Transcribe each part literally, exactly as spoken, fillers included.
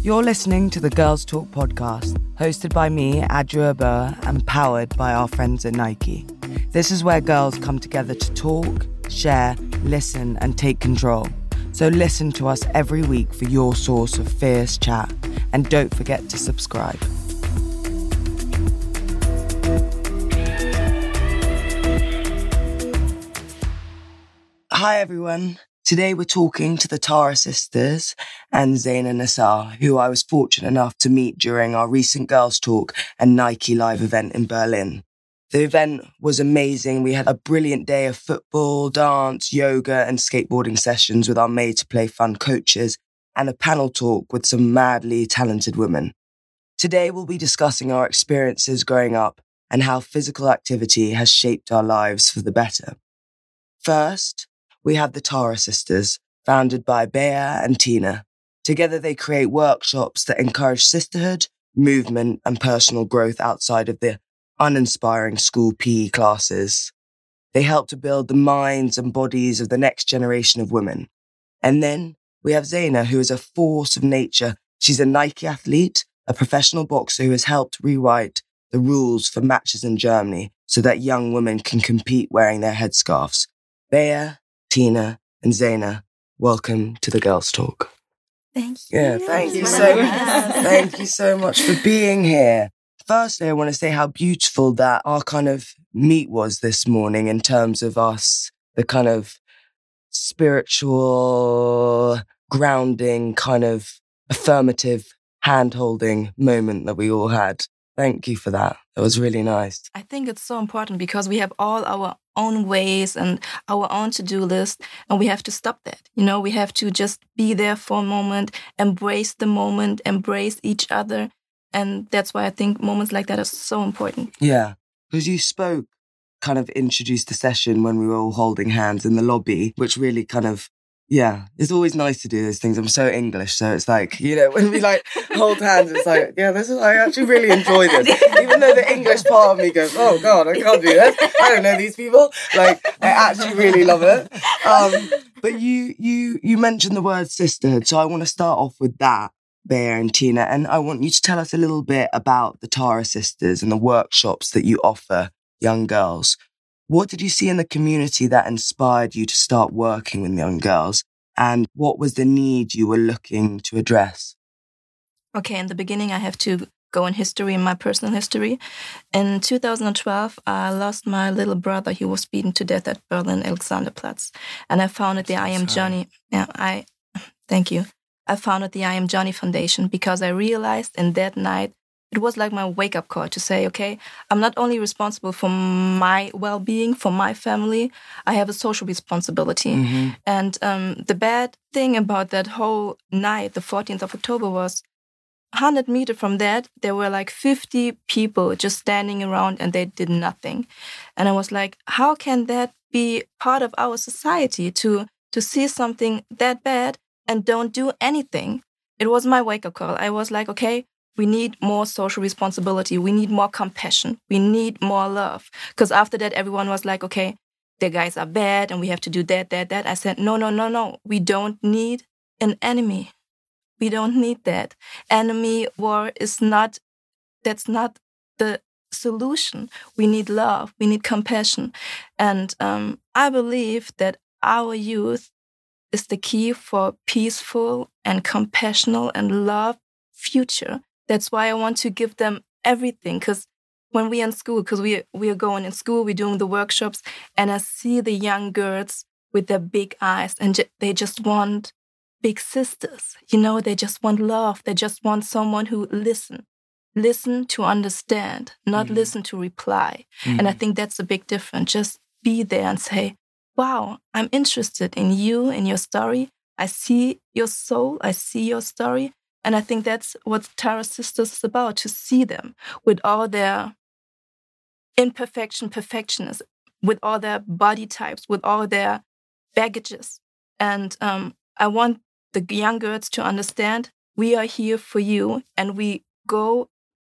You're listening to the Girls Talk podcast, hosted by me, Adria Burr, and powered by our friends at Nike. This is where girls come together to talk, share, listen, and take control. So listen to us every week for your source of fierce chat. And don't forget to subscribe. Hi, everyone. Today we're talking to the Tara sisters and Zaina Nassar, who I was fortunate enough to meet during our recent Girls Talk and Nike Live event in Berlin. The event was amazing. We had a brilliant day of football, dance, yoga and skateboarding sessions with our Made to Play Fun coaches and a panel talk with some madly talented women. Today we'll be discussing our experiences growing up and how physical activity has shaped our lives for the better. First, we have the Tara sisters, founded by Bea and Tina. Together they create workshops that encourage sisterhood, movement and personal growth outside of the uninspiring school P E classes. They help to build the minds and bodies of the next generation of women. And then we have Zaina, who is a force of nature. She's a Nike athlete, a professional boxer who has helped rewrite the rules for matches in Germany so that young women can compete wearing their headscarves. Bea, Tina and Zaina, welcome to the Girls Talk. Thank you. Yeah, thank you so much. Thank you so much for being here. Firstly, I want to say how beautiful that our kind of meet was this morning in terms of us, the kind of spiritual, grounding, kind of affirmative hand-holding moment that we all had. Thank you for that. That was really nice. I think it's so important because we have all our own ways and our own to-do list, and we have to stop that. You know, we have to just be there for a moment, embrace the moment, embrace each other. And that's why I think moments like that are so important. Yeah, because you spoke, kind of introduced the session when we were all holding hands in the lobby, which really kind of, yeah, it's always nice to do those things. I'm so English, so it's like, you know, when we like hold hands, it's like, yeah, this is, I actually really enjoy this. Even though the English part of me goes, oh God, I can't do this. I don't know these people. Like, I actually really love it. Um, but you, you, you mentioned the word sisterhood, so I want to start off with that, Bea and Tina, and I want you to tell us a little bit about the Tara sisters and the workshops that you offer young girls. What did you see in the community that inspired you to start working with young girls? And what was the need you were looking to address? Okay, in the beginning, I have to go in history, in my personal history. In two thousand twelve, I lost my little brother. He was beaten to death at Berlin Alexanderplatz. And I founded the I Am Johnny. Yeah, I, thank you. I founded the I Am Johnny Foundation because I realized in that night, it was like my wake-up call to say, okay, I'm not only responsible for my well-being, for my family, I have a social responsibility. Mm-hmm. And um, the bad thing about that whole night, the fourteenth of October, was one hundred meters from that, there were like fifty people just standing around and they did nothing. And I was like, how can that be part of our society to, to see something that bad and don't do anything? It was my wake-up call. I was like, okay, we need more social responsibility. We need more compassion. We need more love. Because after that, everyone was like, okay, the guys are bad and we have to do that, that, that. I said, no, no, no, no. We don't need an enemy. We don't need that. Enemy war is not, that's not the solution. We need love. We need compassion. And um, I believe that our youth is the key for peaceful and compassionate and love future. That's why I want to give them everything. Because when we're in school, because we, we are going in school, we're doing the workshops, and I see the young girls with their big eyes, and j- they just want big sisters. You know, they just want love. They just want someone who listen. Listen to understand, not mm. listen to reply. Mm. And I think that's a big difference. Just be there and say, wow, I'm interested in you, in your story. I see your soul. I see your story. And I think that's what Tara Sisters is about, to see them with all their imperfection, perfectionism, with all their body types, with all their baggages. And um, I want the young girls to understand we are here for you and we go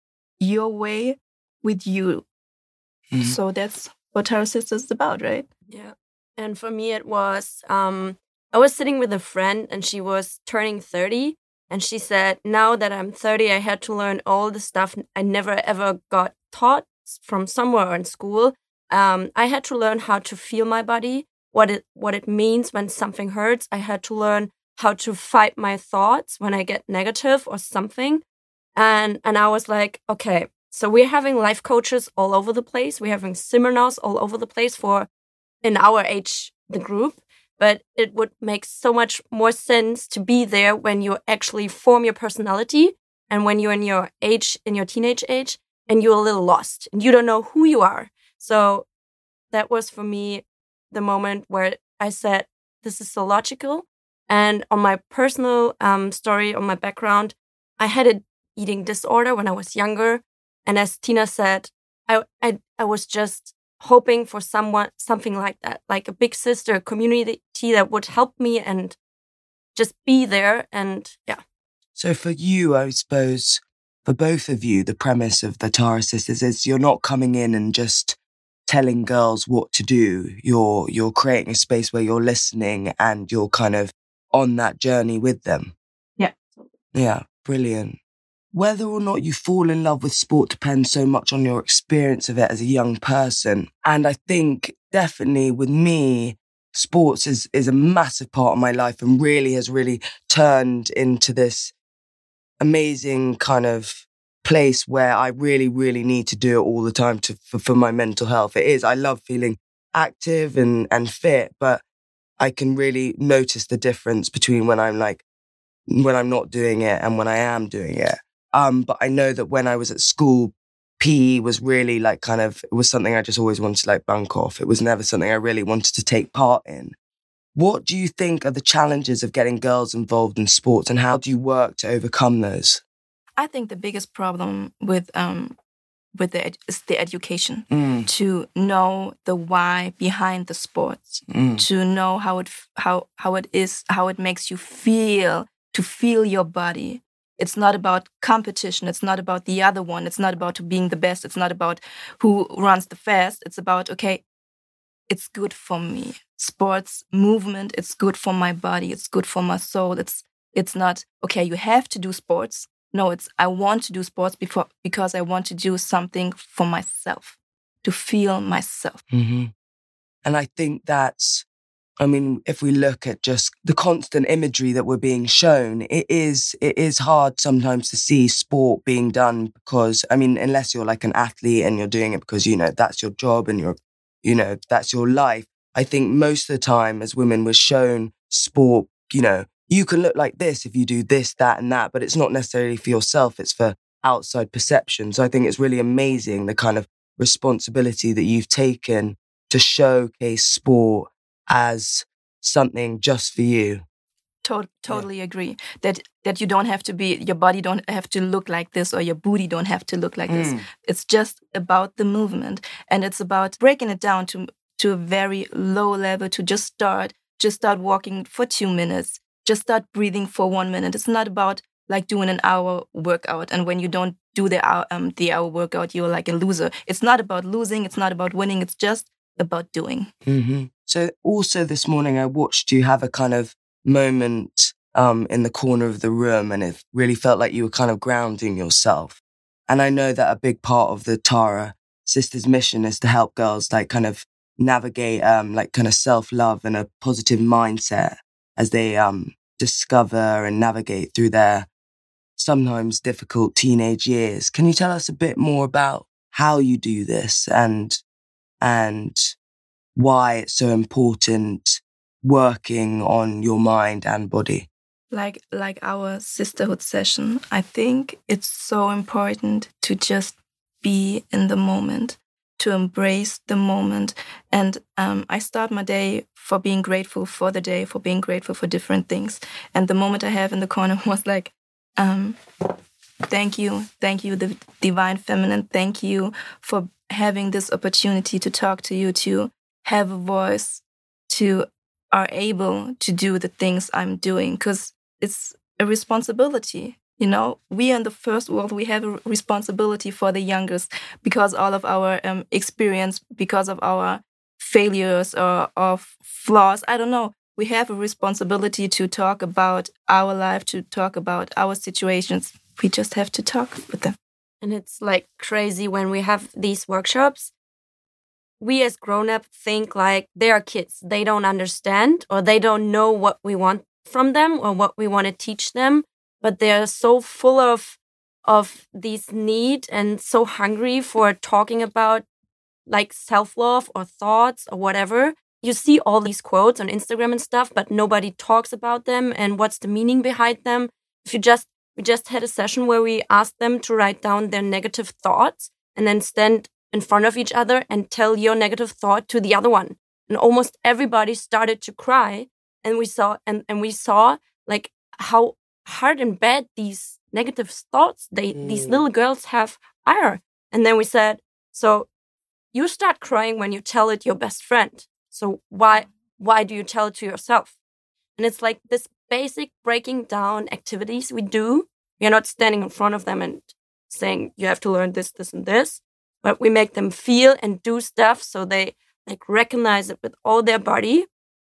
your way with you. Mm-hmm. So that's what Tara Sisters is about, right? Yeah. And for me, it was, um, I was sitting with a friend and she was turning thirty. And she said, now that I'm thirty, I had to learn all the stuff I never ever got taught from somewhere in school. Um, I had to learn how to feel my body, what it what it means when something hurts. I had to learn how to fight my thoughts when I get negative or something. And and I was like, okay, so we're having life coaches all over the place. We're having seminars all over the place for, in our age, the group. But it would make so much more sense to be there when you actually form your personality and when you're in your age, in your teenage age, and you're a little lost and you don't know who you are. So that was for me the moment where I said, this is so logical. And on my personal um, story, on my background, I had an eating disorder when I was younger. And as Tina said, I, I, I was just hoping for someone, something like that, like a big sister, a community that would help me and just be there. And yeah. So for you, I suppose, for both of you, the premise of the Tara Sisters is you're not coming in and just telling girls what to do. You're, you're creating a space where you're listening and you're kind of on that journey with them. Yeah. Yeah, brilliant. Whether or not you fall in love with sport depends so much on your experience of it as a young person. And I think definitely with me, sports is, is a massive part of my life and really has really turned into this amazing kind of place where I really, really need to do it all the time to for, for my mental health. It is. I love feeling active and, and fit, but I can really notice the difference between when I'm like, when I'm not doing it and when I am doing it. Um, but I know that when I was at school, P E was really like kind of, it was something I just always wanted to like bunk off. It was never something I really wanted to take part in. What do you think are the challenges of getting girls involved in sports and how do you work to overcome those? I think the biggest problem with um with the ed- is the education, Mm. to know the why behind the sports, Mm. to know how it f- how how it is, how it makes you feel, to feel your body. It's not about competition. It's not about the other one. It's not about being the best. It's not about who runs the fast. It's about, okay, it's good for me. Sports, movement, it's good for my body. It's good for my soul. It's it's not, okay, you have to do sports. No, it's I want to do sports before, because I want to do something for myself, to feel myself. Mm-hmm. And I think that's, I mean, if we look at just the constant imagery that we're being shown, it is it is hard sometimes to see sport being done because, I mean, unless you're like an athlete and you're doing it because, you know, that's your job and you're, you know, that's your life. I think most of the time as women we're shown sport, you know, you can look like this if you do this, that and that, but it's not necessarily for yourself. It's for outside perception. So I think it's really amazing the kind of responsibility that you've taken to showcase sport as something just for you. To- totally yeah. agree that that you don't have to be, your body don't have to look like this or your booty don't have to look like mm. this. It's just about the movement, and it's about breaking it down to to a very low level, to just start, just start walking for two minutes, just start breathing for one minute. It's not about like doing an hour workout, and when you don't do the hour, um, the hour workout, you're like a loser. It's not about losing. It's not about winning. It's just about doing. Mm-hmm. So also this morning I watched you have a kind of moment um, in the corner of the room, and it really felt like you were kind of grounding yourself. And I know that a big part of the Tara Sisters mission is to help girls like kind of navigate um, like kind of self-love and a positive mindset as they um, discover and navigate through their sometimes difficult teenage years. Can you tell us a bit more about how you do this and and why it's so important working on your mind and body? Like like our sisterhood session, I think it's so important to just be in the moment, to embrace the moment. And um, I start my day for being grateful for the day, for being grateful for different things. And the moment I have in the corner was like, um, thank you, thank you, the Divine Feminine, thank you for having this opportunity to talk to you, to have a voice, to are able to do the things I'm doing, because it's a responsibility. You know, we in the first world, we have a responsibility for the youngest, because all of our um, experience, because of our failures or of flaws, I don't know, we have a responsibility to talk about our life, to talk about our situations. We just have to talk with them. And it's like crazy when we have these workshops. We as grown-up think like they are kids. They don't understand or they don't know what we want from them or what we want to teach them. But they're so full of of these need and so hungry for talking about like self-love or thoughts or whatever. You see all these quotes on Instagram and stuff, but nobody talks about them and what's the meaning behind them. If you just we just had a session where we asked them to write down their negative thoughts and then stand in front of each other and tell your negative thought to the other one. And almost everybody started to cry. And we saw and, and we saw like how hard and bad these negative thoughts they mm. these little girls have are. And then we said, so you start crying when you tell it your best friend. So why why do you tell it to yourself? And it's like this basic breaking down activities we do. We are not standing in front of them and saying you have to learn this, this, and this, but we make them feel and do stuff so they like recognize it with all their body.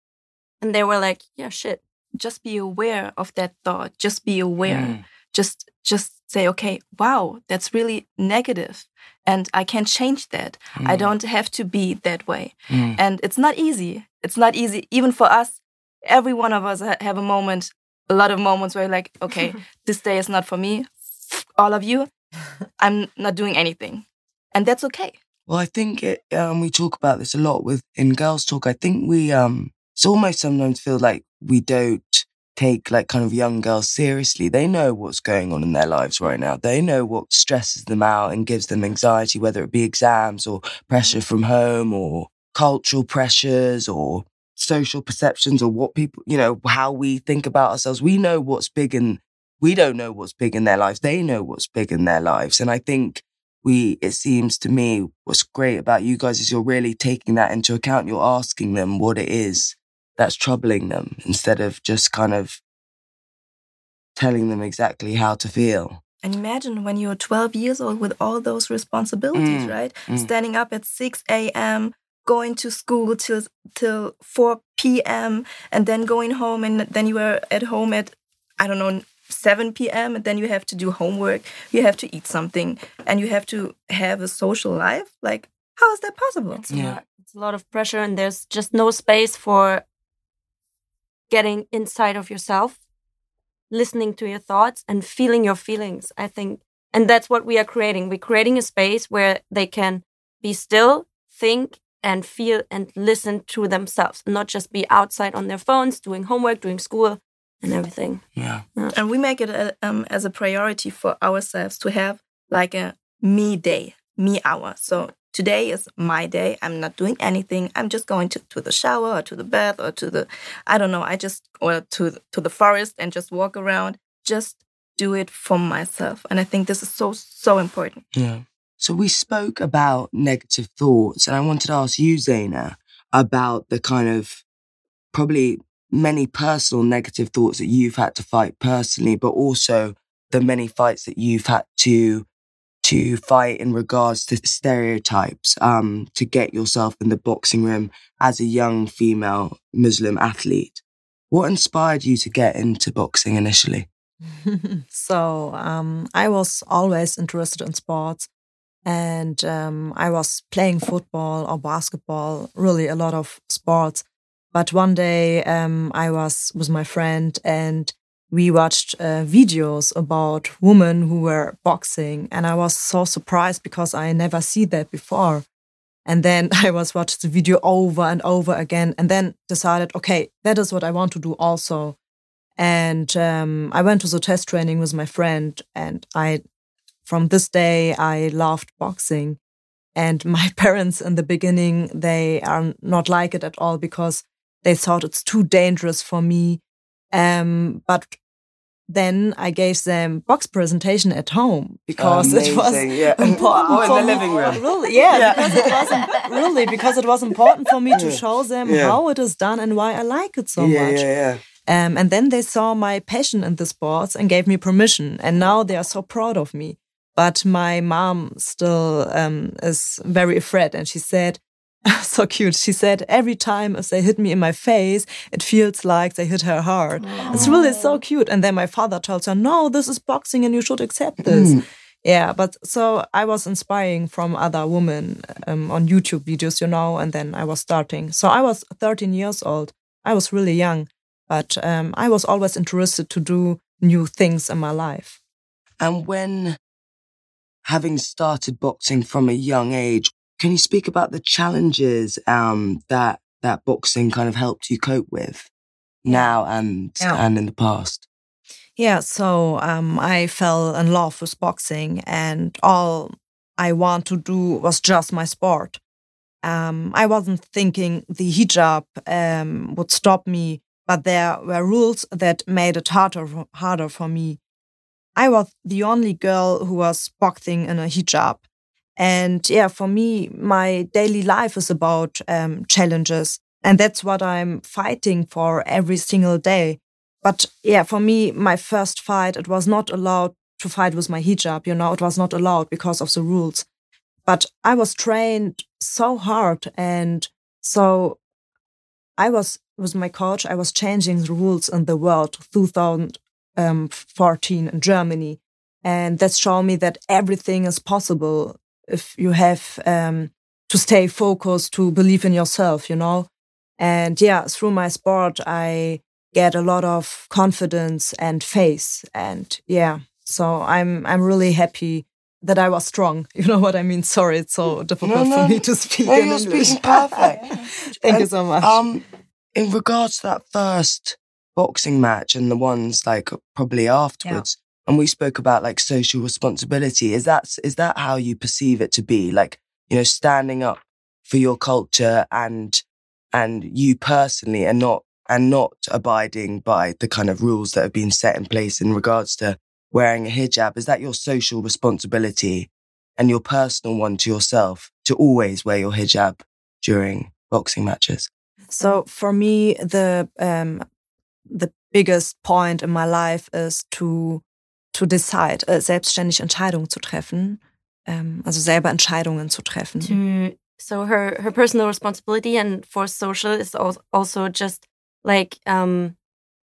And they were like, yeah, shit. Just be aware of that thought. Just be aware. Mm. Just just say, okay, wow, that's really negative. And I can change that. Mm. I don't have to be that way. Mm. And it's not easy. It's not easy. Even for us, every one of us have a moment, a lot of moments where like, okay, this day is not for me. All of you, I'm not doing anything. And that's okay. Well, I think it, um, we talk about this a lot with in Girls Talk. I think we, um, it's almost sometimes feel like we don't take like kind of young girls seriously. They know what's going on in their lives right now. They know what stresses them out and gives them anxiety, whether it be exams or pressure from home or cultural pressures or social perceptions or what people, you know, how we think about ourselves. We know what's big and we don't know what's big in their lives. They know what's big in their lives. And I think we, it seems to me, what's great about you guys is you're really taking that into account. You're asking them what it is that's troubling them instead of just kind of telling them exactly how to feel. And imagine when you're twelve years old with all those responsibilities, Mm, right? mm. Standing up at six a.m., going to school till till four p.m., and then going home, and then you are at home at, I don't know, seven p.m., and then you have to do homework, you have to eat something, and you have to have a social life. Like, how is that possible? It's, yeah. a lot, it's a lot of pressure, and there's just no space for getting inside of yourself, listening to your thoughts and feeling your feelings, I think. And that's what we are creating. We're creating a space where they can be still, think, and feel and listen to themselves, not just be outside on their phones, doing homework, doing school, and everything. Yeah. yeah. And we make it a, um, as a priority for ourselves to have like a me day, me hour. So today is my day. I'm not doing anything. I'm just going to, to the shower or to the bath or to the, I don't know, I just, or to, to the forest and just walk around. Just do it for myself. And I think this is so, so important. Yeah. So we spoke about negative thoughts, and I wanted to ask you, Zaina, about the kind of probably many personal negative thoughts that you've had to fight personally, but also the many fights that you've had to to fight in regards to stereotypes, um, to get yourself in the boxing room as a young female Muslim athlete. What inspired you to get into boxing initially? So um, I was always interested in sports. And um, I was playing football or basketball, really a lot of sports. But one day um, I was with my friend and we watched uh, videos about women who were boxing. And I was so surprised because I never see that before. And then I was watching the video over and over again and then decided, okay, that is what I want to do also. And um, I went to the test training with my friend and I From this day, I loved boxing. And my parents in the beginning, they are not like it at all because they thought it's too dangerous for me. Um, but then I gave them box presentation at home because Amazing, it was yeah. important Or in for the me. living room. Really, yeah, Yeah. because it was really because it was important for me to Yeah. show them Yeah. how it is done and why I like it so yeah, much. yeah, yeah. Um, and then they saw my passion in the sports and gave me permission. And now they are so proud of me. But my mom still um, is very afraid. And she said, so cute. She said, every time if they hit me in my face, it feels like they hit her heart. Oh. It's really so cute. And then my father tells her, no, this is boxing and you should accept this. Mm. Yeah, but so I was inspiring from other women um, on YouTube videos, you know, and then I was starting. So I was thirteen years old. I was really young, but um, I was always interested to do new things in my life. And when, having started boxing from a young age, can you speak about the challenges um, that that boxing kind of helped you cope with now and yeah. and in the past? Yeah, so um, I fell in love with boxing, and all I want to do was just my sport. Um, I wasn't thinking the hijab um, would stop me, but there were rules that made it harder harder for me. I was the only girl who was boxing in a hijab. And yeah, for me, my daily life is about um, challenges. And that's what I'm fighting for every single day. But yeah, for me, my first fight, it was not allowed to fight with my hijab. You know, it was not allowed because of the rules. But I was trained so hard. And so I was, with my coach, I was changing the rules in the world, two thousand fourteen in Germany. And that showed me that everything is possible if you have um, to stay focused, to believe in yourself, you know. And yeah, through my sport, I get a lot of confidence and faith. And yeah, so I'm I'm really happy that I was strong. You know what I mean? Sorry, it's so difficult no, no, for me to speak no, in you're English. Speaking perfect. Thank and, you so much. Um, in regards to that first boxing match and the ones like probably afterwards, yeah. and we spoke about like social responsibility. Is that is that how you perceive it to be? Like, you know, standing up for your culture and and you personally, and not and not abiding by the kind of rules that have been set in place in regards to wearing a hijab. Is that your social responsibility and your personal one to yourself to always wear your hijab during boxing matches? So for me, the um, the biggest point in my life is to to decide, uh, selbstständig Entscheidungen zu treffen, um, also selber Entscheidungen zu treffen. To, so her her personal responsibility and for social is also just like um.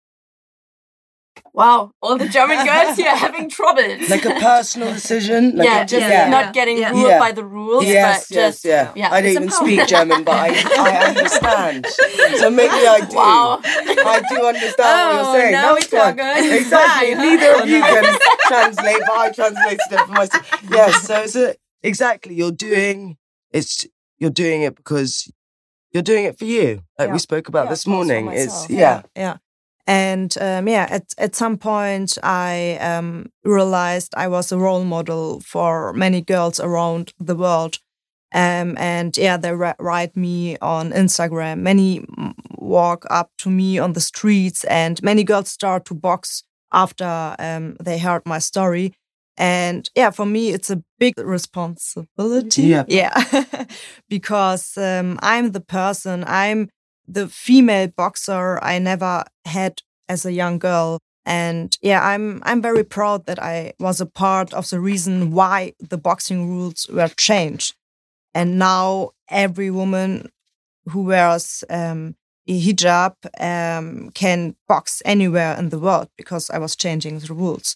Wow, all the German girls here are having trouble. Like a personal decision? Like yeah, a, just yeah. not getting yeah. ruled yeah. by the rules. Yes, but yes, just, yeah. yeah. I don't even speak German, but I, I understand. So maybe I do. Wow. I do understand oh, what you're saying. Now That's we talk good. Exactly. Neither of you can translate, but I translated it for myself. Yes, so it's a, exactly. You're doing it's you're doing it because you're doing it for you. Like yeah. we spoke about yeah, this morning. It's yeah. yeah. yeah. And um, yeah, at, at some point I um, realized I was a role model for many girls around the world. Um, and yeah, they write me on Instagram. Many walk up to me on the streets, and many girls start to box after um, they heard my story. And yeah, for me, it's a big responsibility. Yeah. Yeah. Because um, I'm the person, I'm the female boxer I never had as a young girl. And yeah, I'm I'm very proud that I was a part of the reason why the boxing rules were changed. And now every woman who wears um, a hijab um, can box anywhere in the world because I was changing the rules.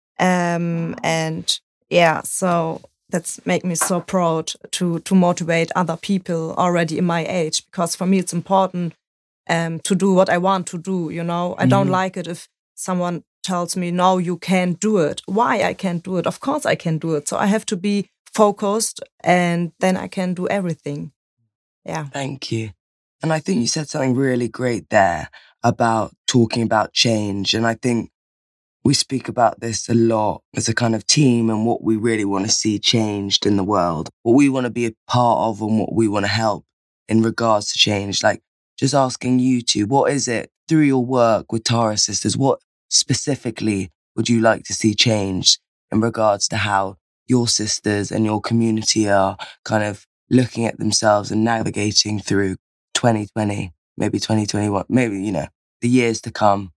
Um, and yeah, so that's make me so proud to to motivate other people already in my age, because for me it's important um, to do what I want to do. You know, I mm-hmm. don't like it if someone tells me, no, you can't do it. Why I can't do it? Of course I can do it. So I have to be focused, and then I can do everything. Yeah. Thank you. And I think you said something really great there about talking about change. And I think we speak about this a lot as a kind of team and what we really want to see changed in the world, what we want to be a part of and what we want to help in regards to change. Like just asking you two, what is it through your work with Tara Sisters? What specifically would you like to see changed in regards to how your sisters and your community are kind of looking at themselves and navigating through twenty twenty, maybe twenty twenty-one, maybe, you know, the years to come?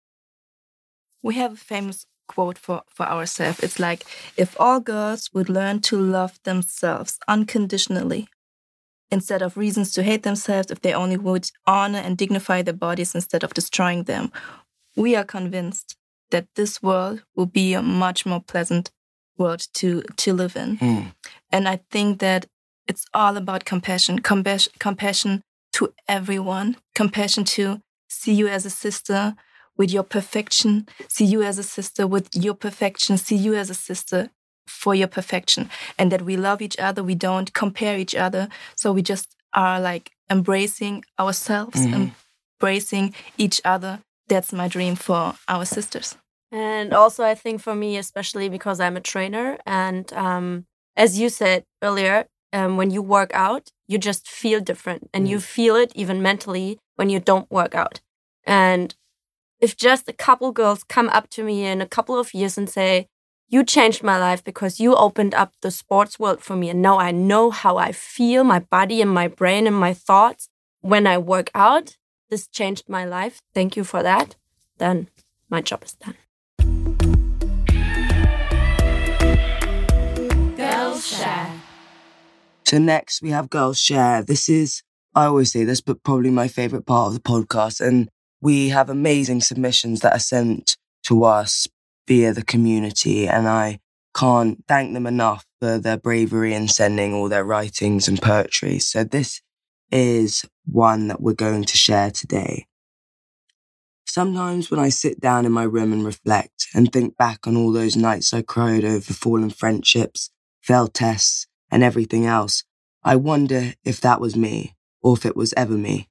We have a famous quote for, for ourselves. It's like, if all girls would learn to love themselves unconditionally, instead of reasons to hate themselves, if they only would honor and dignify their bodies instead of destroying them. We are convinced that this world will be a much more pleasant world to, to live in. Mm. And I think that it's all about compassion, compassion, compassion to everyone, compassion to see you as a sister with your perfection, see you as a sister with your perfection, see you as a sister for your perfection, and that we love each other, we don't compare each other, so we just are like embracing ourselves, mm-hmm. embracing each other. That's my dream for our sisters. And also I think for me, especially because I'm a trainer, and um, as you said earlier, um, when you work out, you just feel different, and mm. you feel it even mentally when you don't work out. And if just a couple girls come up to me in a couple of years and say, you changed my life because you opened up the sports world for me, and now I know how I feel, my body and my brain and my thoughts when I work out, this changed my life, thank you for that, then my job is done. Girls Share. So next we have Girls Share. This is, I always say this, but probably my favourite part of the podcast, and we have amazing submissions that are sent to us via the community, and I can't thank them enough for their bravery in sending all their writings and poetry. So this is one that we're going to share today. Sometimes when I sit down in my room and reflect and think back on all those nights I cried over fallen friendships, failed tests, and everything else, I wonder if that was me, or if it was ever me.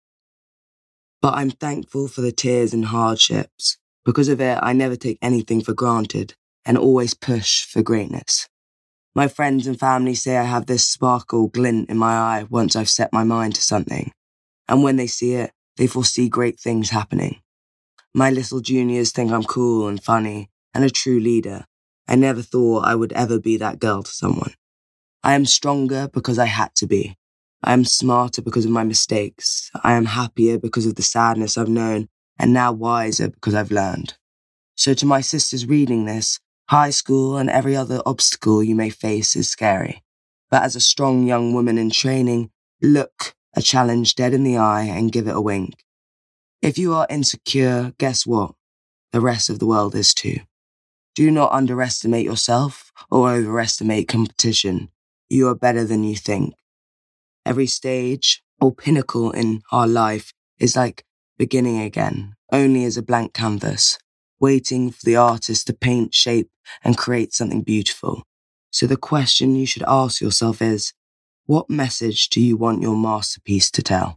But I'm thankful for the tears and hardships. Because of it, I never take anything for granted and always push for greatness. My friends and family say I have this sparkle glint in my eye once I've set my mind to something. And when they see it, they foresee great things happening. My little juniors think I'm cool and funny and a true leader. I never thought I would ever be that girl to someone. I am stronger because I had to be. I am smarter because of my mistakes. I am happier because of the sadness I've known, and now wiser because I've learned. So to my sisters reading this, high school and every other obstacle you may face is scary. But as a strong young woman in training, look a challenge dead in the eye and give it a wink. If you are insecure, guess what? The rest of the world is too. Do not underestimate yourself or overestimate competition. You are better than you think. Every stage or pinnacle in our life is like beginning again, only as a blank canvas, waiting for the artist to paint, shape, and create something beautiful. So the question you should ask yourself is, what message do you want your masterpiece to tell?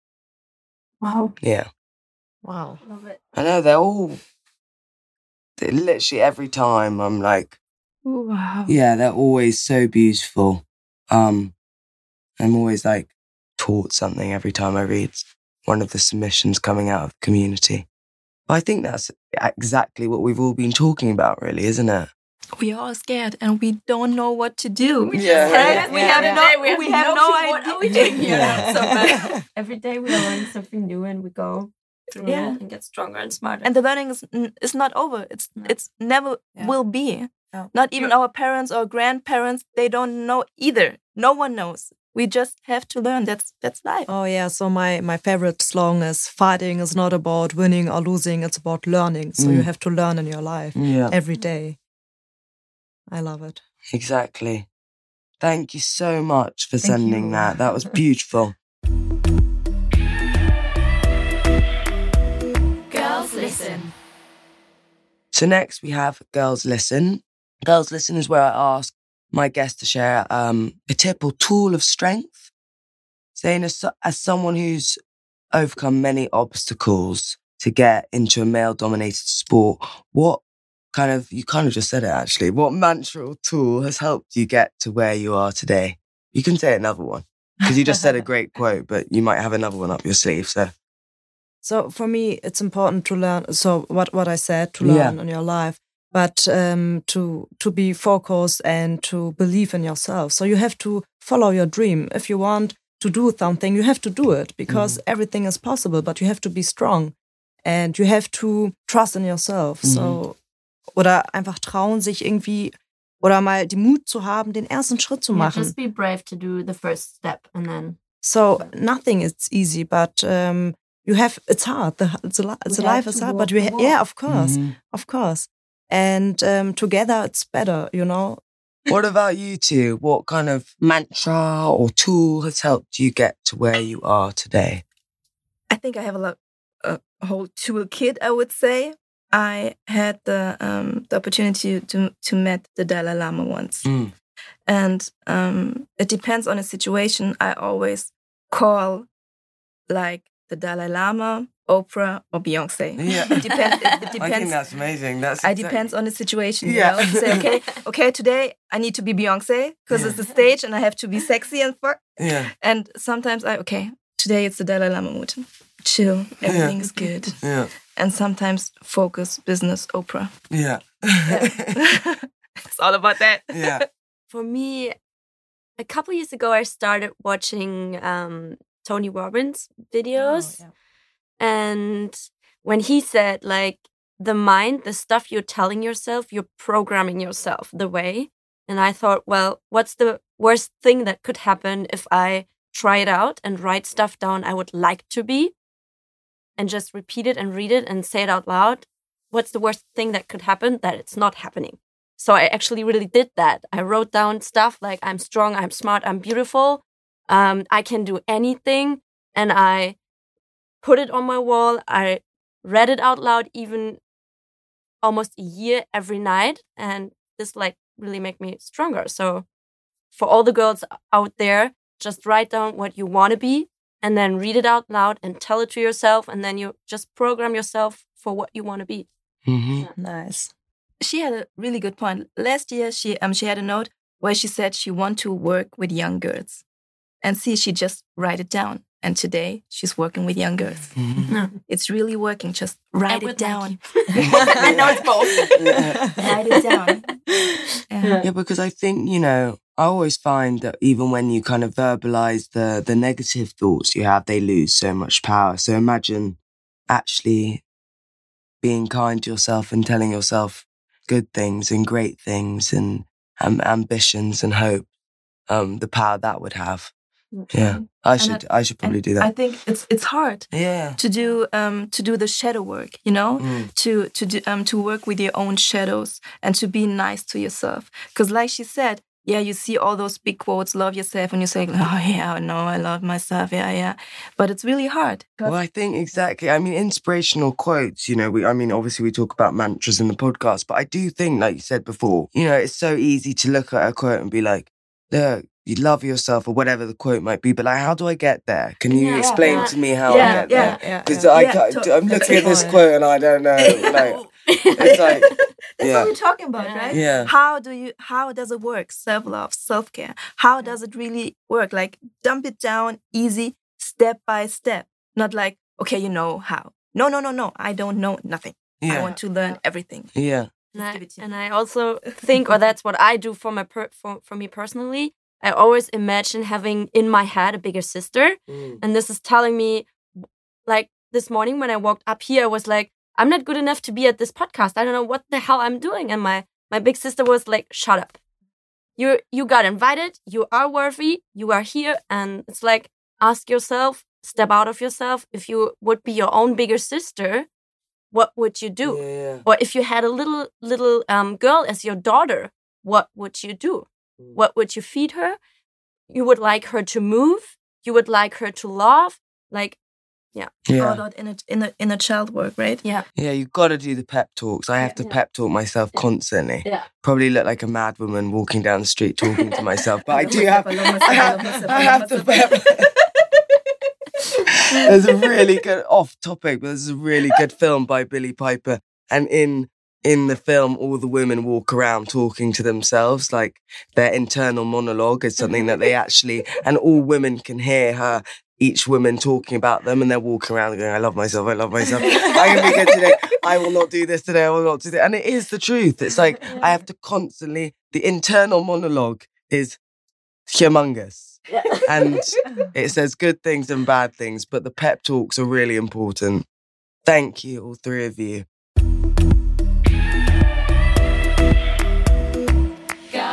Wow. Yeah. Wow. Love it. I know, they're all, they're literally every time I'm like, Wow. yeah, they're always so beautiful. Um, I'm always like taught something every time I read one of the submissions coming out of the community. But I think that's exactly what we've all been talking about, really, isn't it? We are all scared and we don't know what to do. We Yeah. just Yeah. we Yeah. have Yeah. no, we have, We have no, no clue what idea. are we doing here. Yeah. So, but every day we are learning something new, and we go through Yeah. it and get stronger and smarter. And the learning is is not over. It's No. it's never Yeah. will be. Yeah. Not even our parents or grandparents, they don't know either. No one knows. We just have to learn. That's that's life. Oh yeah, so my, my favorite slogan is fighting is not about winning or losing, it's about learning. So Mm. you have to learn in your life Yeah. every day. I love it. Exactly. Thank you so much for Thank sending you. that. That was beautiful. Girls listen. So next we have Girls Listen. Girls Listen is where I ask my guests to share um, a tip or tool of strength. Saying as, as someone who's overcome many obstacles to get into a male-dominated sport, what kind of, you kind of just said it actually, what mantra or tool has helped you get to where you are today? You can say another one, because you just said a great quote, but you might have another one up your sleeve, so... So for me, it's important to learn. So what, what I said, to learn Yeah. in your life, but um, to to be focused and to believe in yourself. So you have to follow your dream. If you want to do something, you have to do it, because Mhm. everything is possible, but you have to be strong and you have to trust in yourself. Mhm. So, oder einfach trauen, sich irgendwie oder mal den Mut zu haben, den ersten Schritt zu Yeah, machen. just be brave to do the first step and then. So nothing is easy, but um, you have it's hard. The the, the We life have is to hard, walk but we the ha- walk. yeah, of course, Mhm. of course. And um, together it's better, you know. What about you two? What kind of mantra or tool has helped you get to where you are today? I think I have a lot, a whole toolkit. I would say I had the um, the opportunity to to meet the Dalai Lama once, Mm. and um, it depends on the situation. I always call like the Dalai Lama, Oprah, or Beyonce. Yeah. It depends. It, it I think depends. that's amazing. That's It exact- depends on the situation. Yeah. You know? To say, okay, okay, today I need to be Beyonce because it's the stage and I have to be sexy and fuck. Yeah, And sometimes I, okay, today it's the Dalai Lama mood. Chill, everything is good. yeah, And sometimes focus, business, Oprah. yeah. It's all about that. Yeah. For me, a couple years ago, I started watching um, Tony Robbins videos. Oh, And when he said, like, the mind, the stuff you're telling yourself, you're programming yourself the way. And I thought, well, what's the worst thing that could happen if I try it out and write stuff down I would like to be and just repeat it and read it and say it out loud? What's the worst thing that could happen? That it's not happening. So I actually really did that. I wrote down stuff like I'm strong, I'm smart, I'm beautiful, um, I can do anything. And I put it on my wall. I read it out loud even almost a year every night. And this like really made me stronger. So for all the girls out there, just write down what you want to be and then read it out loud and tell it to yourself. And then you just program yourself for what you want to be. Mhm. nice. She had a really good point. Last year, she um she had a note where she said she want to work with young girls. And see, she just write it down. And today, she's working with young girls. Mhm. It's really working. Just write it with down. I know it's both. Write it down. Yeah. Yeah, because I think, you know, I always find that even when you kind of verbalize the the negative thoughts you have, they lose so much power. So imagine actually being kind to yourself and telling yourself good things and great things and um, ambitions and hope, um, the power that would have. Yeah, I should I should probably And do that. I think it's it's hard Yeah. to do um to do the shadow work, you know, Mm. to to do um to work with your own shadows and to be nice to yourself. Because like she said, yeah, you see all those big quotes, love yourself, and you say, oh yeah, no, I love myself, yeah, yeah. But it's really hard. Well, I think exactly. I mean, inspirational quotes, you know, we, I mean, obviously we talk about mantras in the podcast, but I do think, like you said before, you know, it's so easy to look at a quote and be like, look, you love yourself or whatever the quote might be, but like, how do I get there? Can you Yeah, explain yeah. to me how Yeah, I get yeah, there? yeah, Because yeah. I Yeah, can't, to- I'm that's looking at the this point. quote and I don't know. Like, it's like, That's yeah. what we're talking about, right? Yeah. How do you how does it work? Self-love, self-care. How does it really work? Like dump it down easy, step by step. Not like, okay, you know how. No, no, no, no. I don't know nothing. I Yeah. want to learn everything. Yeah. And I, give it to you. and I also think, or that's what I do for my per, for, for me personally. I always imagine having in my head a bigger sister, Mm. and this is telling me, like this morning when I walked up here, I was like, I'm not good enough to be at this podcast. I don't know what the hell I'm doing, and my my big sister was like, shut up. You you got invited. You are worthy. You are here, and it's like ask yourself, step out of yourself. If you would be your own bigger sister, what would you do? Yeah, yeah. Or if you had a little little um, girl as your daughter, what would you do? Mm. What would you feed her? You would like her to move. You would like her to laugh. Like, All Yeah. about inner inner inner child work, right? yeah, Yeah, you've got to do the pep talks. I have to Yeah. pep talk myself constantly. Yeah. Probably look like a mad woman walking down the street talking to myself, but I love do myself, have, I love myself, I I have, love myself, I I have love to myself. pep. There's a really good off topic, but there's a really good film by Billy Piper, and in in the film, all the women walk around talking to themselves, like their internal monologue is something that they actually, and all women can hear her. Each woman talking about them, and they're walking around going, I love myself, I love myself. I can be good today. I will not do this today. I will not do that. And it is the truth. It's like I have to constantly, the internal monologue is humongous. And it says good things and bad things, but the pep talks are really important. Thank you, all three of you.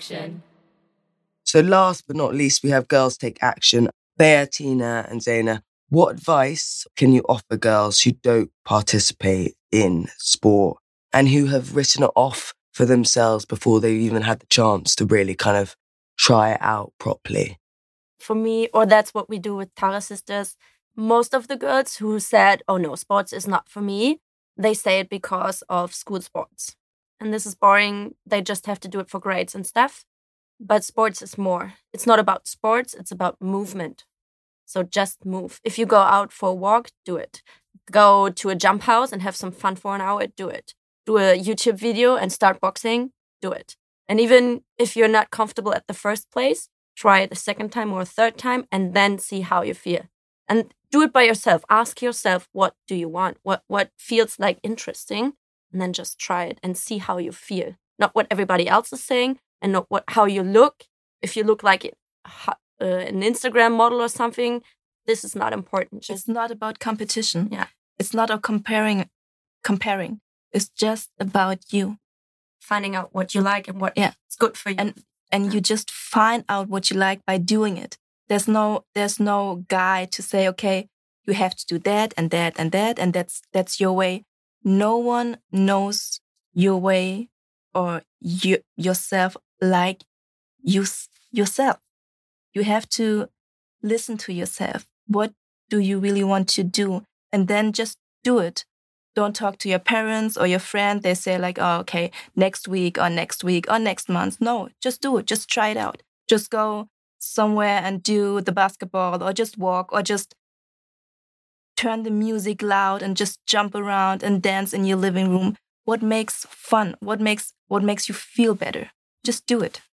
action. So last but not least, we have Girls Take Action. Bea, Tina and Zaina, what advice can you offer girls who don't participate in sport and who have written it off for themselves before they've even had the chance to really kind of try it out properly? For me, or that's what we do with Tara Sisters, most of the girls who said, oh no, sports is not for me, they say it because of school sports. And this is boring. They just have to do it for grades and stuff. But sports is more. It's not about sports, it's about movement. So just move. If you go out for a walk, do it. Go to a jump house and have some fun for an hour, do it. Do a YouTube video and start boxing, do it. And even if you're not comfortable at the first place, try it a second time or a third time and then see how you feel. And do it by yourself. Ask yourself, what do you want? What what feels like interesting? And then just try it and see how you feel. Not what everybody else is saying and not what how you look. If you look like it, uh, an Instagram model or something, this is not important. Just it's not about competition. Yeah. It's not about comparing. Comparing. It's just about you. Finding out what you like and what yeah. is good for you. And and you just find out what you like by doing it. There's no there's no guide to say, okay, you have to do that and that and that and that's that's your way. No one knows your way or you yourself like you yourself. You have to listen to yourself. What do you really want to do? And then just do it. Don't talk to your parents or your friend. They say like, oh, okay, next week or next week or next month. No, just do it. Just try it out. Just go somewhere and do the basketball or just walk or just turn the music loud and just jump around and dance in your living room. What makes fun? What makes what makes you feel better? Just do it.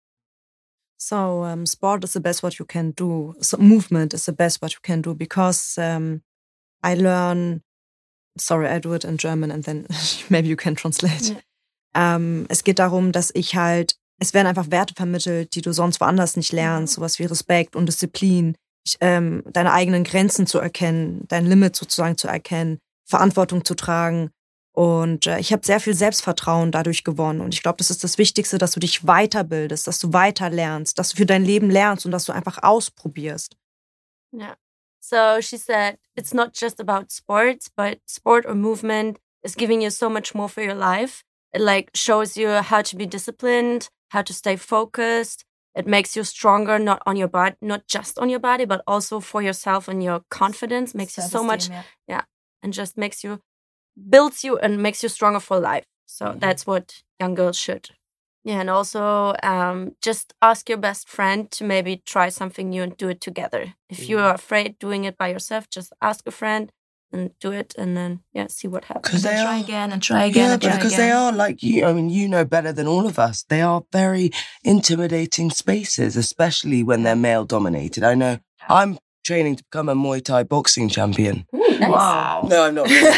So um, sport is the best what you can do. So movement is the best what you can do because um, I learn, sorry, I do it in German and then maybe you can translate. Ja. Um, es geht darum, dass ich halt, es werden einfach Werte vermittelt, die du sonst woanders nicht lernst, sowas wie Respekt und Disziplin, ich, ähm, deine eigenen Grenzen zu erkennen, dein Limit sozusagen zu erkennen, Verantwortung zu tragen. Und äh, ich habe sehr viel Selbstvertrauen dadurch gewonnen. Und ich glaube, das ist das Wichtigste, dass du dich weiterbildest, dass du weiter lernst, dass du für dein Leben lernst und dass du einfach ausprobierst. Yeah. So she said, it's not just about sports, but sport or movement is giving you so much more for your life. It like shows you how to be disciplined, how to stay focused. It makes you stronger, not on your body, not just on your body, but also for yourself and your confidence. Makes you so much, yeah. yeah, and just makes you, builds you and makes you stronger for life. So mm-hmm. that's what young girls should. Yeah, and also um, just ask your best friend to maybe try something new and do it together. If mm-hmm. you are afraid doing it by yourself, just ask a friend and do it, and then yeah, see what happens. Because they try are, again and try again yeah, and try because again. they are like you. I mean, you know better than all of us. They are very intimidating spaces, especially when they're male dominated. I know I'm training to become a Muay Thai boxing champion. Ooh, nice. Wow! No, I'm not. Really.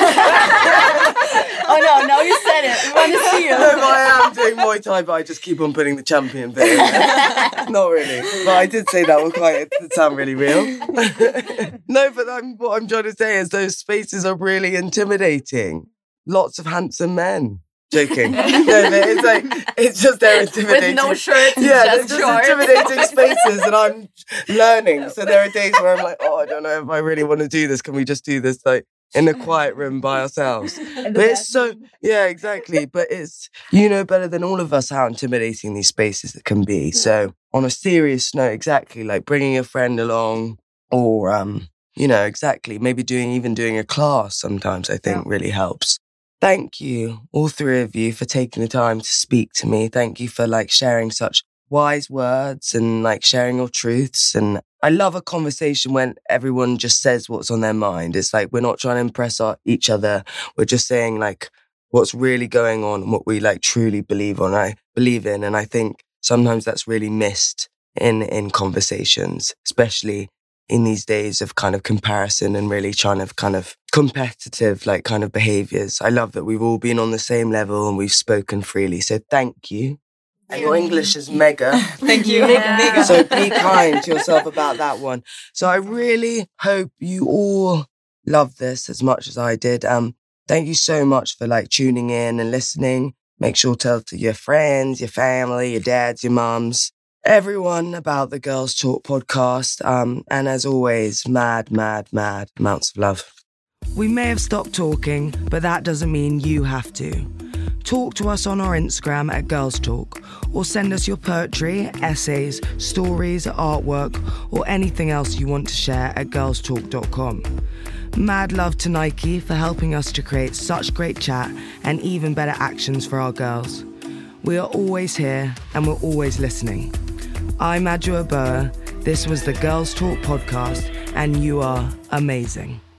Oh no! Now you said it. We want to see you. No, but I am doing Muay Thai, but I just keep on putting the champion bit in there. Not really, but I did say that one quite. It did sound really real. No, but I'm, what I'm trying to say is those spaces are really intimidating. Lots of handsome men. Joking. No, but it's like it's just they're intimidating. With no shirts. Yeah, just it's just intimidating spaces, and I'm learning. So there are days where I'm like, oh, I don't know if I really want to do this. Can we just do this like in a quiet room by ourselves? But it's so yeah, exactly. But it's you know better than all of us how intimidating these spaces can be. So on a serious note, exactly like bringing a friend along, or um, you know, exactly maybe doing even doing a class. Sometimes I think yeah. really helps. Thank you, all three of you, for taking the time to speak to me. Thank you for like sharing such wise words and like sharing your truths. And I love a conversation when everyone just says what's on their mind. It's like we're not trying to impress our, each other. We're just saying like what's really going on and what we like truly believe on. I believe in, and I think sometimes that's really missed in in conversations, especially in these days of kind of comparison and really trying to kind of competitive, like kind of behaviours. I love that we've all been on the same level and we've spoken freely. So thank you. And your English is mega. Thank you. Yeah. Mega. So be kind to yourself about that one. So I really hope you all love this as much as I did. Um, thank you so much for like tuning in and listening. Make sure to tell to your friends, your family, your dads, your mums. everyone about the Girls Talk podcast. Um, and as always, mad, mad, mad amounts of love. We may have stopped talking, but that doesn't mean you have to. Talk to us on our Instagram at Girls Talk, or send us your poetry, essays, stories, artwork, or anything else you want to share at girls talk dot com. Mad love to Nike for helping us to create such great chat and even better actions for our girls. We are always here and we're always listening. I'm Adjoa Boa. This was the Girls Talk podcast, and you are amazing.